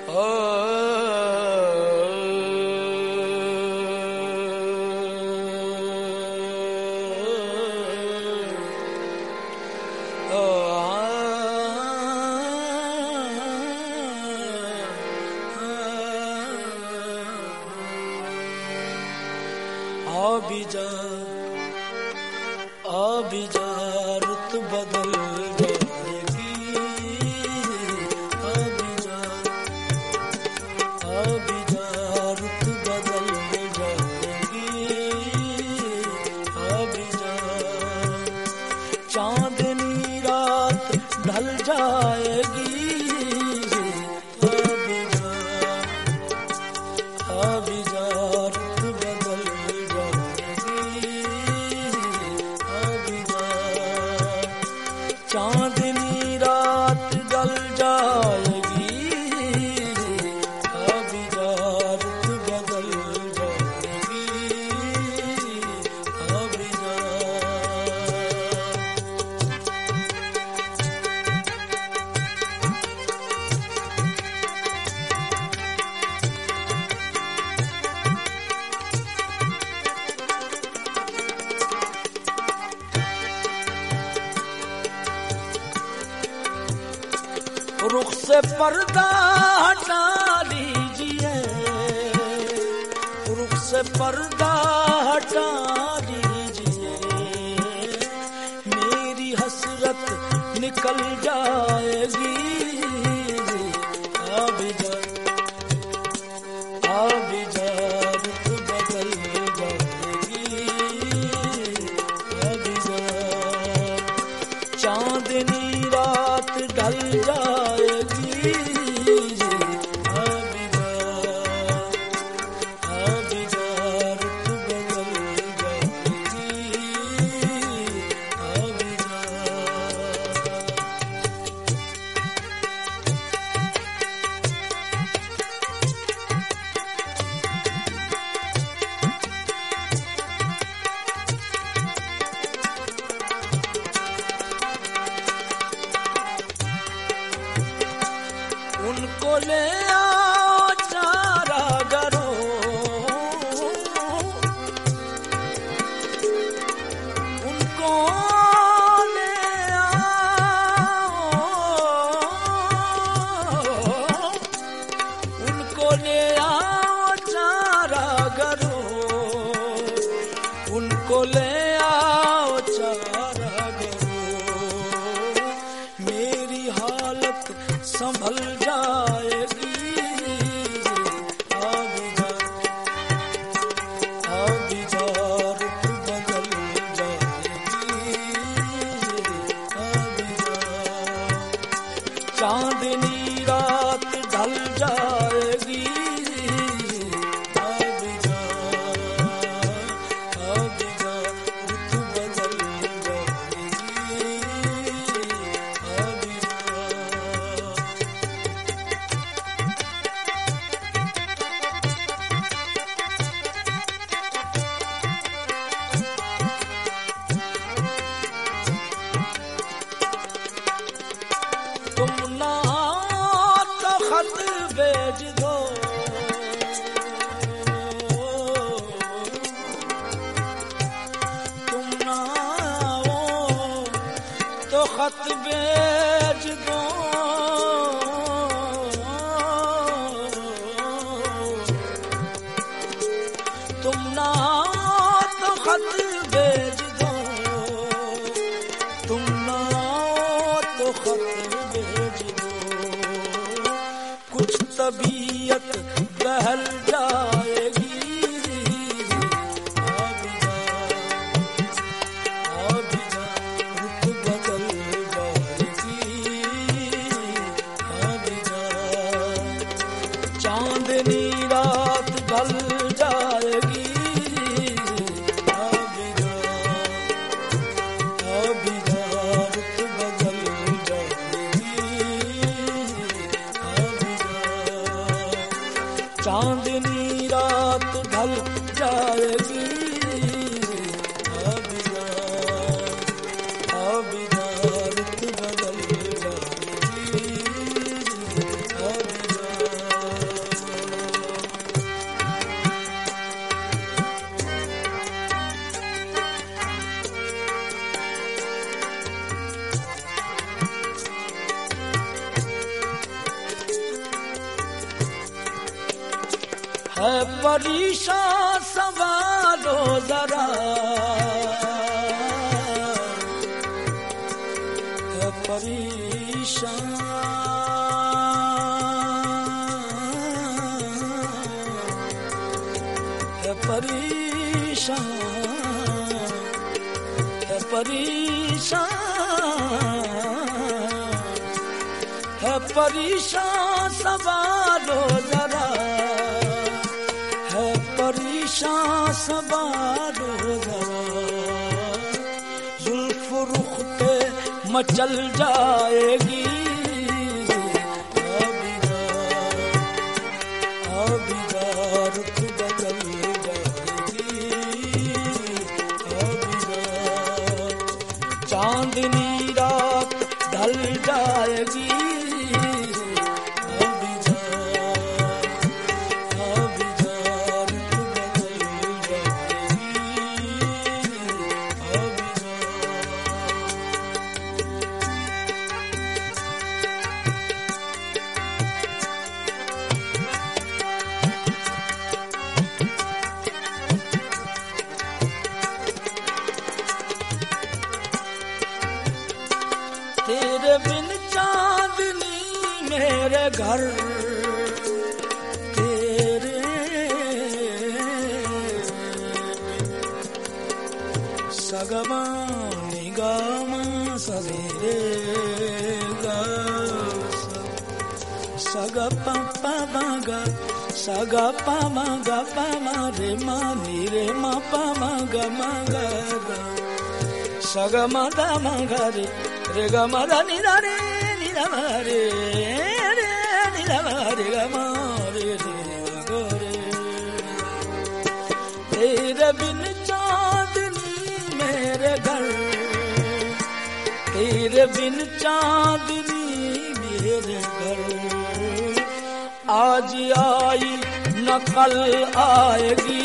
आबिजा रुत बदल जाएगी, आबिजा रुत बदल जाएगी, आबिजा चांदनी रात ढल जाएगी, आबिजा रुत बदल चांदनी रात ढल जाएगी, आबिजा रुत बदल जाएगी, आबिजा रुख से पर्दा हटा लीजिए, रुख से पर्दा हटा लीजिए, मेरी हसरत निकल जाएगी, आबिजा रुत बदल जाएगी, आबिजा चांदनी रात ढल जाएगी, आबिजा रुत बदल जाएगी, आबिजा उनको ले आओ चारा करो, उनको ले आओ, उनको ले आओ चारा करो, उनको ले आओ चारा करो, मेरी हालत संभल जाएगी, आबिजा रुत बदल जाएगी, आबिजा चांदनी रात ढल जाएगी, आबिजा रुत बदल जाएगी, आबिजा तुम ना तो खत भेज दो, तुम ना हो तो खत भेज दो, तुम ना हो तो खत भेज दो, तुम ना हो तो खत भेज दो, कुछ तबीयत बहल जाएगी, आबिजा रुत बदल जाएगी, आबिजा चांदनी रात ढल जाएगी, आबिजा रुत बदल जाएगी, आबिजा चांदनी रात ढल जाएगी, आबिजा रुत बदल जाएगी, आबिजा। परेशान संभालो जरा, है परेशान, है परेशान, है परेशान, है परेशान संभालो जरा, है परेशान संभालो जरा। जुल्फ रुख पे मचल जाएगी, रुख बदल जाएगी, चांदनी रात ढल जाएगी, तेरे बिन चांदनी मेरे घर, तेरे सगमा निगामा सवेरे गा, सग पा गा, सग पा गा पा रे मा नी रे मा पा गा गा, सग मा दा गा रे रे गा मा दा नी दा रे नी दा मा रे रे नी दा मा रे गा मा रे रे गा रे। तेरे बिन चांदनी मेरे घर, तेरे बिन चांदनी मेरे घर, आज आई न कल आएगी,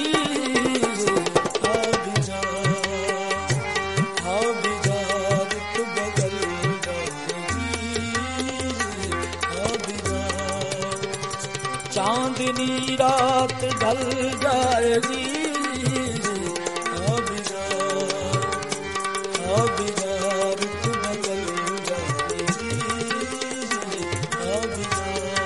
चांदनी रात ढल जाएगी, अब जा रुख बदल जाएगी, अब जा।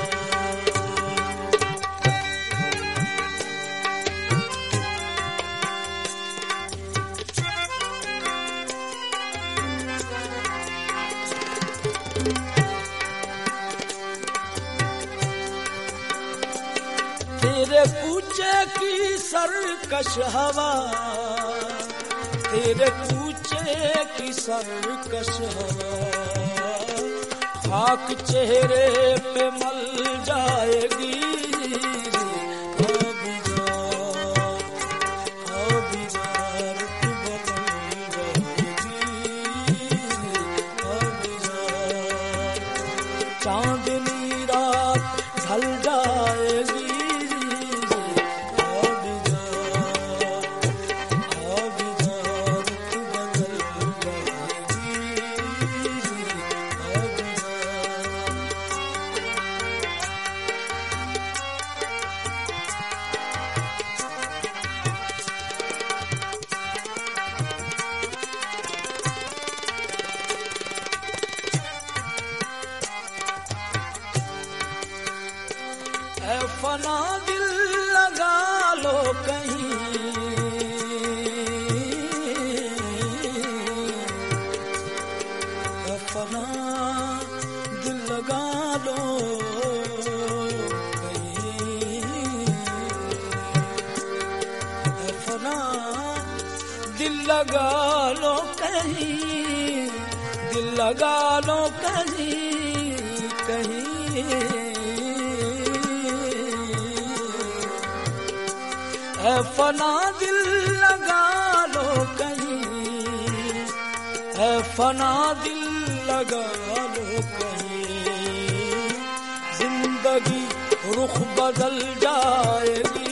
तेरे कूचे की सरकश हवा, तेरे कूचे की सरकश हवा, खाक चेहरे पे मल जाएगी, अब जा रुख बदल जाएगी, अब जा चांदनी रात ढल जाएगी, फना दिल लगा लो कहीं, फना दिल लगा लो कहीं, फना दिल लगा लो कहीं, दिल लगा लो कहीं कहीं, है फना दिल लगा लो कहीं, है फना दिल लगा लो कहीं, जिंदगी रुख बदल जाएगी,